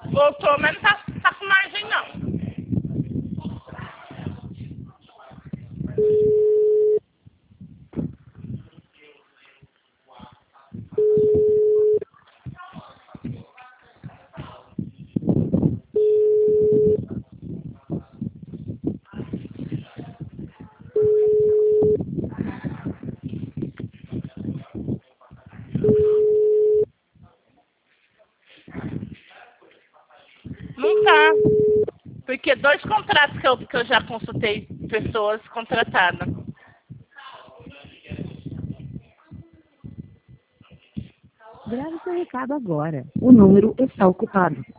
Voltou, mas não tá com margem, não. Não tá. Porque 2 contratos que eu já consultei pessoas contratadas. Grave seu recado agora. O número está ocupado.